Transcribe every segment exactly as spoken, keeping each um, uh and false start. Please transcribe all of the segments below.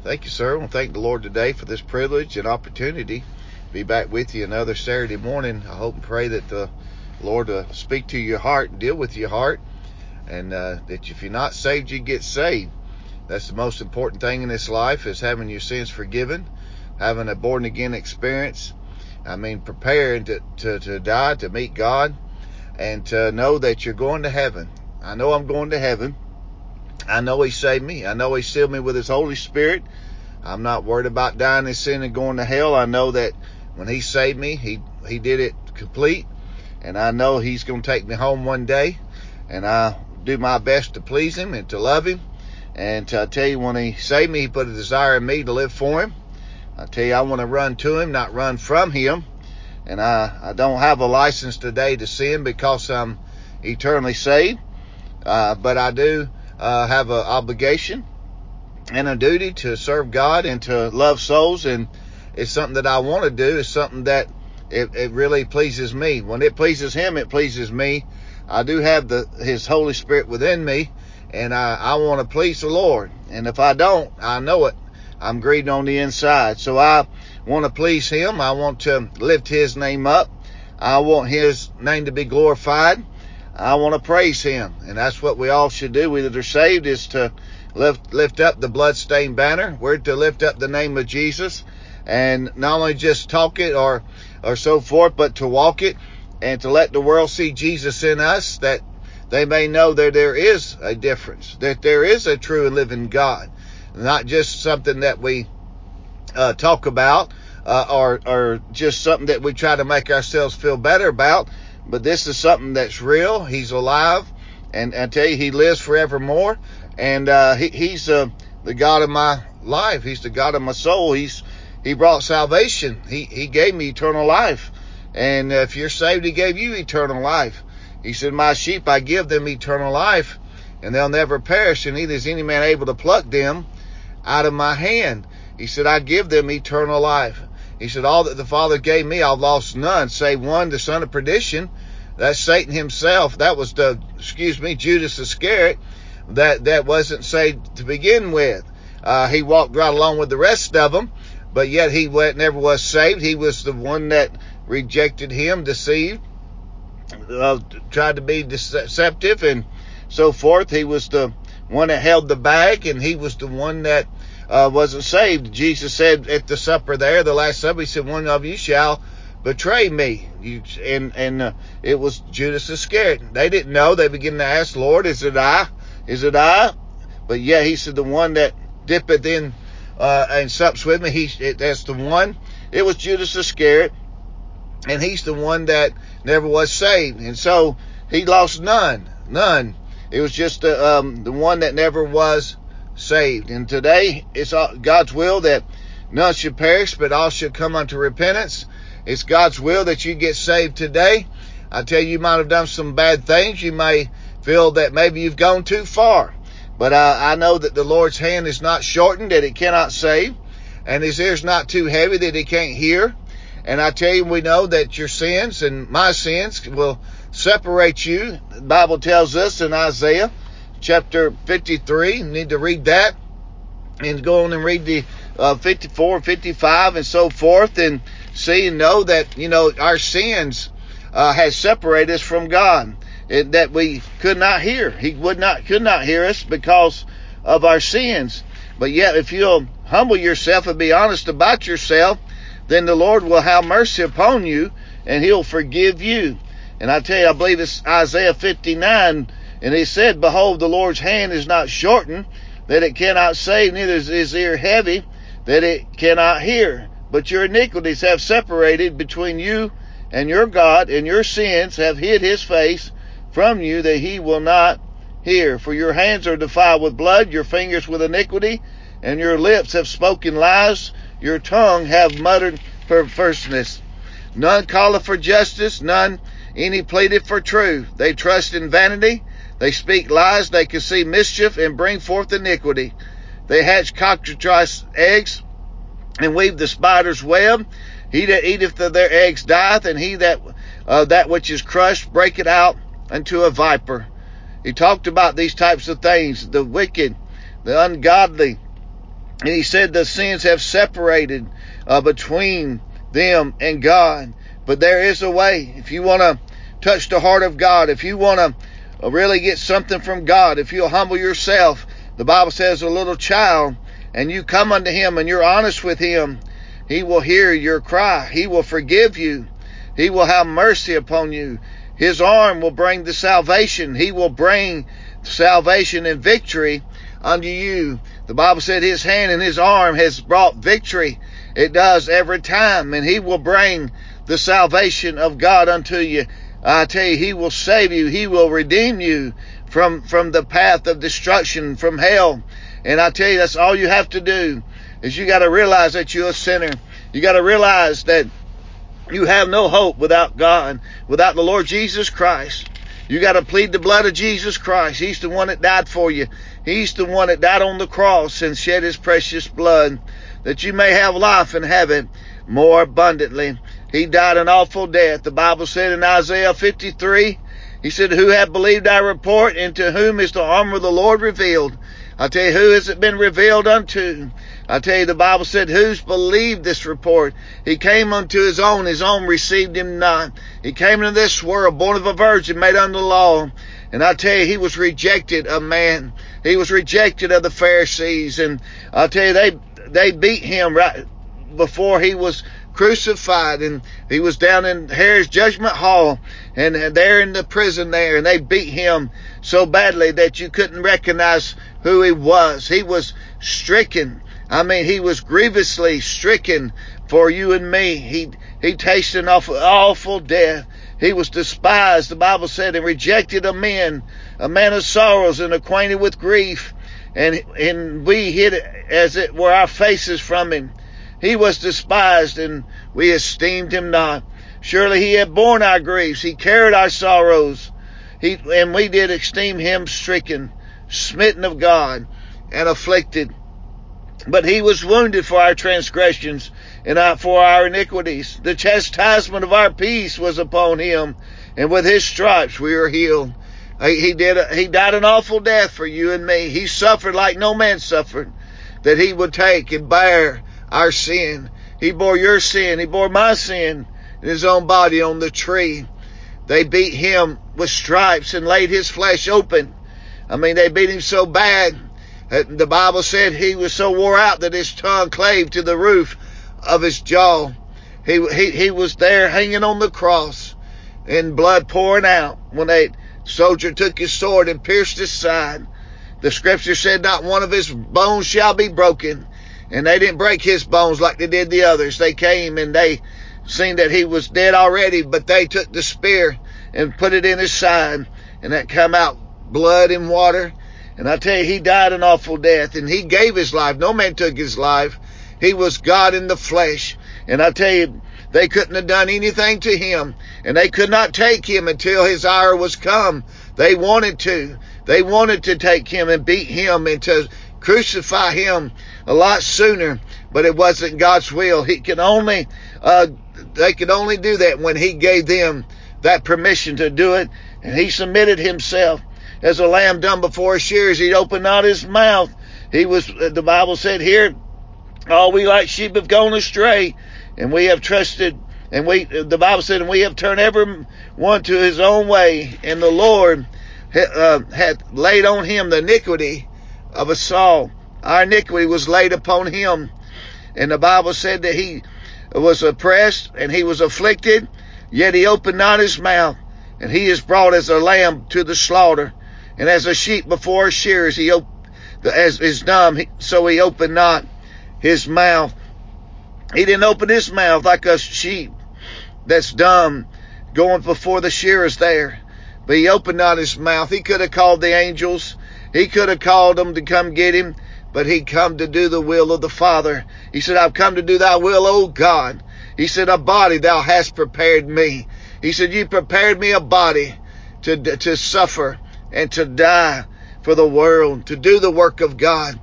Thank you, sir. I want to thank the Lord today for this privilege and opportunity to be back with you another Saturday morning. I hope and pray that the Lord will speak to your heart and deal with your heart, and uh, that if you're not saved, you get saved. That's the most important thing in this life, is having your sins forgiven, having a born-again experience. I mean, preparing to, to, to die, to meet God, and to know that you're going to heaven. I know I'm going to heaven. I know He saved me. I know He sealed me with His Holy Spirit. I'm not worried about dying in sin and going to hell. I know that when He saved me, He, he did it complete. And I know He's going to take me home one day. And I do my best to please Him and to love Him. And to, I tell you, when He saved me, He put a desire in me to live for Him. I tell you, I want to run to Him, not run from Him. And I, I don't have a license today to sin because I'm eternally saved. Uh, but I do uh, have an obligation and a duty to serve God and to love souls. And it's something that I want to do. It's something that it, it really pleases me. When it pleases Him, it pleases me. I do have the His Holy Spirit within me, and I, I want to please the Lord. And if I don't, I know it. I'm grieved on the inside. So I want to please Him. I want to lift His name up. I want His name to be glorified. I want to praise Him. And that's what we all should do, we that are saved, is to lift, lift up the bloodstained banner. We're to lift up the name of Jesus, and not only just talk it or, or so forth, but to walk it and to let the world see Jesus in us, that they may know that there is a difference, that there is a true and living God. Not just something that we uh, talk about uh, or, or just something that we try to make ourselves feel better about, but this is something that's real. He's alive, and I tell you, He lives forevermore, and uh, he, He's uh, the God of my life. He's the God of my soul. He's He brought salvation. He, he gave me eternal life, and if you're saved, He gave you eternal life. He said, "My sheep, I give them eternal life, and they'll never perish, and neither is any man able to pluck them out of my hand." He said, "I give them eternal life." He said, "All that the Father gave me, I've lost none, save one, the son of perdition." That's Satan himself. That was the, excuse me, Judas Iscariot, that, that wasn't saved to begin with. Uh, he walked right along with the rest of them, but yet he never was saved. He was the one that rejected Him, deceived, uh, tried to be deceptive and so forth. He was the one that held the bag, and he was the one that uh, wasn't saved. Jesus said at the supper there, the Last Supper, He said, "One of you shall betray me." You, and and uh, it was Judas Iscariot. They didn't know. They began to ask, "Lord, is it I? Is it I?" But yeah, He said, "The one that dippeth in uh, and sups with me, he, it, that's the one." It was Judas Iscariot, and he's the one that never was saved. And so he lost none, none. It was just the, um, the one that never was saved. And today, it's God's will that none should perish, but all should come unto repentance. It's God's will that you get saved today. I tell you, you might have done some bad things. You may feel that maybe you've gone too far. But uh, I know that the Lord's hand is not shortened, that it cannot save, and His ear's not too heavy that He can't hear. And I tell you, we know that your sins and my sins will separate you. The Bible tells us in Isaiah chapter fifty-three, you need to read that and go on and read the uh, fifty-four, fifty-five and so forth, and see and know that, you know, our sins uh, has separated us from God, it, that we could not hear. He would not, could not hear us because of our sins. But yet, if you'll humble yourself and be honest about yourself, then the Lord will have mercy upon you, and He'll forgive you. And I tell you, I believe it's Isaiah fifty-nine, and He said, "Behold, the Lord's hand is not shortened, that it cannot save, neither is His ear heavy, that it cannot hear. But your iniquities have separated between you and your God, and your sins have hid His face from you, that He will not hear. For your hands are defiled with blood, your fingers with iniquity, and your lips have spoken lies, your tongue have muttered perverseness. None calleth for justice, none any pleadeth for truth. They trust in vanity, they speak lies, they conceive mischief, and bring forth iniquity. They hatch cockatrice eggs, and weave the spider's web. He that eateth of their eggs dieth, and he that uh, that which is crushed breaketh out unto a viper. He talked about these types of things, the wicked, the ungodly, And he said the sins have separated uh, between them and God. But there is a way. If you want to touch the heart of God, if you want to really get something from God, if you'll humble yourself, the Bible says a little child, and you come unto him and you're honest with him, he will hear your cry. He will forgive you. He will have mercy upon you. His arm will bring the salvation. He will bring salvation and victory unto you. The Bible said his hand and his arm has brought victory. It does every time. And he will bring the salvation of God unto you. I tell you, he will save you. He will redeem you from, from the path of destruction, from hell. And I tell you, that's all you have to do, is you got to realize that you're a sinner. You got to realize that you have no hope without God, without the Lord Jesus Christ. You got to plead the blood of Jesus Christ. He's the one that died for you. He's the one that died on the cross and shed his precious blood, that you may have life and have it more abundantly. He died an awful death. The Bible said in Isaiah fifty-three, he said, who have believed our report, and to whom is the arm of the Lord revealed? I tell you, who has it been revealed unto? I tell you, the Bible said, who's believed this report? He came unto his own, his own received him not. He came into this world, born of a virgin, made under the law. And I tell you, he was rejected of man. He was rejected of the Pharisees. And I tell you, they they beat him right before he was crucified, and he was down in Herod's judgment hall, and they're in the prison there, and they beat him so badly that you couldn't recognize who he was. He was stricken. I mean, he was grievously stricken for you and me. He he tasted an awful, awful death. He was despised, the Bible said, and rejected of men, a man of sorrows and acquainted with grief. And, and we hid as it were our faces from him. He was despised, and we esteemed him not. Surely he had borne our griefs. He carried our sorrows. He, and we did esteem him stricken, smitten of God, and afflicted. But he was wounded for our transgressions, and for our iniquities. The chastisement of our peace was upon him, and with his stripes we are healed. He did. He died an awful death for you and me. He suffered like no man suffered, that he would take and bear our sin. He bore your sin. He bore my sin in his own body on the tree. They beat him with stripes and laid his flesh open. I mean, they beat him so bad that the Bible said he was so wore out that his tongue clave to the roof of his jaw. He, he, he was there hanging on the cross and blood pouring out when a soldier took his sword and pierced his side. The scripture said not one of his bones shall be broken. And they didn't break his bones like they did the others. They came and they seen that he was dead already, but they took the spear and put it in his side, and that come out blood and water. And I tell you, he died an awful death, and he gave his life. No man took his life. He was God in the flesh. And I tell you, they couldn't have done anything to him, and they could not take him until his hour was come. They wanted to. They wanted to take him and beat him and to crucify him a lot sooner, but it wasn't God's will. He could only, uh, they could only do that when he gave them that permission to do it. And he submitted himself as a lamb dumb before his shears. He opened not his mouth. He was, the Bible said here, all we like sheep have gone astray, and we have trusted, and we, the Bible said, and we have turned every one to his own way, and the Lord uh, hath laid on him the iniquity of us all. Our iniquity was laid upon him. And the Bible said that he was oppressed and he was afflicted, yet he opened not his mouth. And he is brought as a lamb to the slaughter, and as a sheep before his shearers, he op- as is dumb, so he opened not his mouth. He didn't open his mouth like a sheep that's dumb going before the shearers there. But he opened not his mouth. He could have called the angels. He could have called them to come get him, but he come to do the will of the Father. He said, I've come to do thy will, O God. He said, a body thou hast prepared me. He said, you prepared me a body to, to suffer and to die for the world, to do the work of God.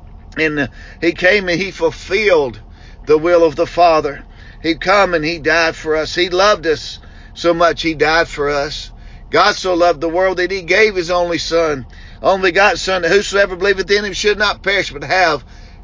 And he came and he fulfilled the will of the Father. He come and he died for us. He loved us so much he died for us. God so loved the world that he gave his only Son, only begotten Son, that whosoever believeth in him should not perish but have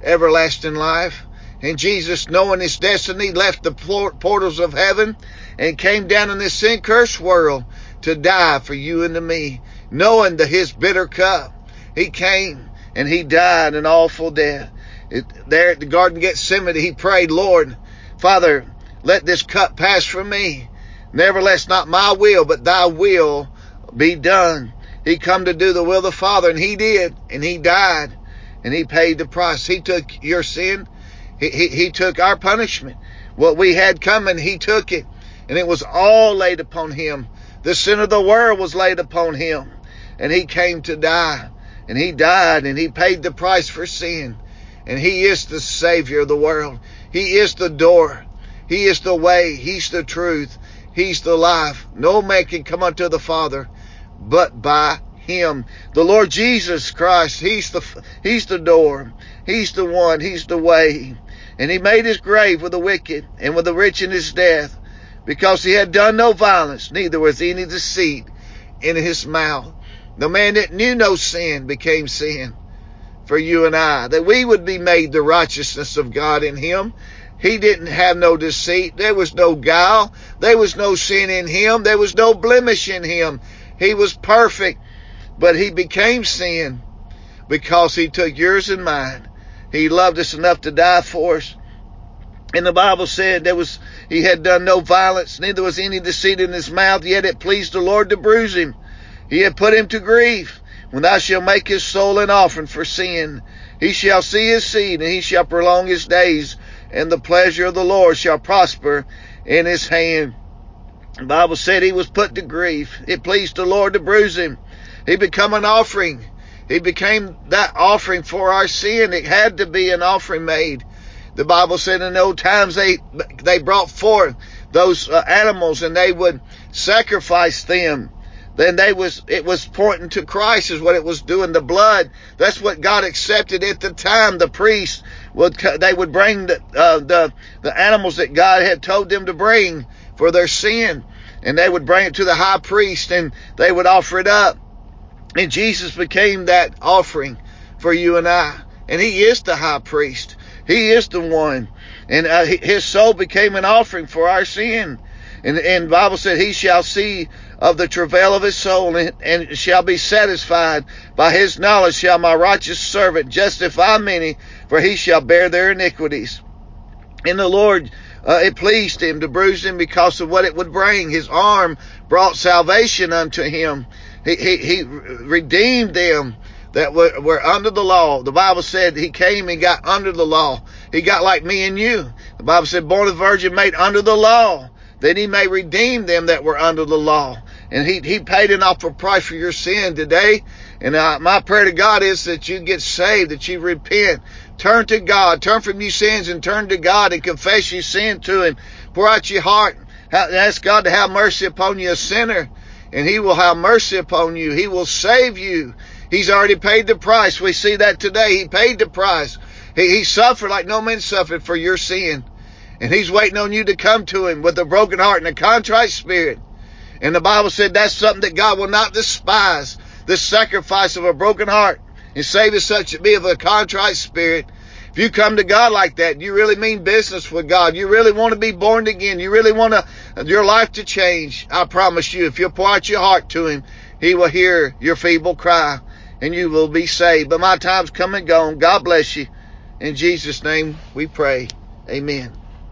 everlasting life. And Jesus, knowing his destiny, left the portals of heaven and came down in this sin-cursed world to die for you and to me. Knowing that his bitter cup, he came and he died an awful death. It, there at the Garden of Gethsemane, he prayed, Lord, Father, let this cup pass from me. Nevertheless, not my will, but thy will be done. He come to do the will of the Father, and he did, and he died, and he paid the price. He took your sin. He, he, he took our punishment. What we had coming, he took it, and it was all laid upon him. The sin of the world was laid upon him, and he came to die, and he died, and he paid the price for sin, and he is the Savior of the world. He is the door. He is the way. He's the truth. He's the life. No man can come unto the Father but by him. The Lord Jesus Christ, he's the, he's the door. He's the one. He's the way. And he made his grave with the wicked and with the rich in his death, because he had done no violence, neither was any deceit in his mouth. The man that knew no sin became sin for you and I, that we would be made the righteousness of God in him. He didn't have no deceit. There was no guile. There was no sin in him. There was no blemish in him. He was perfect, but he became sin because he took yours and mine. He loved us enough to die for us. And the Bible said there was, he had done no violence, neither was any deceit in his mouth, yet it pleased the Lord to bruise him. He had put him to grief. When thou shalt make his soul an offering for sin, he shall see his seed, and he shall prolong his days, and the pleasure of the Lord shall prosper in his hand. The Bible said he was put to grief. It pleased the Lord to bruise him. He became an offering. He became that offering for our sin. It had to be an offering made. The Bible said in the old times they they brought forth those uh, animals, and they would sacrifice them. Then they was it was pointing to Christ is what it was doing. The blood, that's what God accepted at the time. The priests would they would bring the uh, the the animals that God had told them to bring for their sin, and they would bring it to the high priest, and they would offer it up. And Jesus became that offering for you and I, and he is the high priest. He is the one, and uh, his soul became an offering for our sin. And, and the Bible said, he shall see of the travail of his soul, and, and shall be satisfied. By his knowledge shall my righteous servant justify many, for he shall bear their iniquities. And the Lord, uh, it pleased him to bruise him because of what it would bring. His arm brought salvation unto him. He, he, he redeemed them that were, were under the law. The Bible said he came and got under the law. He got like me and you. The Bible said, born of the Virgin, made under the law, that he may redeem them that were under the law. And he, he paid an awful price for your sin today. And uh, my prayer to God is that you get saved, that you repent. Turn to God. Turn from your sins and turn to God and confess your sin to him. Pour out your heart. Ask God to have mercy upon you, a sinner. And he will have mercy upon you. He will save you. He's already paid the price. We see that today. He paid the price. He, he suffered like no man suffered for your sin. And he's waiting on you to come to him with a broken heart and a contrite spirit. And the Bible said that's something that God will not despise, the sacrifice of a broken heart, and save us such to be of a contrite spirit. If you come to God like that, you really mean business with God. You really want to be born again. You really want to, your life to change. I promise you, if you'll pour out your heart to him, he will hear your feeble cry, and you will be saved. But my time's come and gone. God bless you. In Jesus' name we pray. Amen.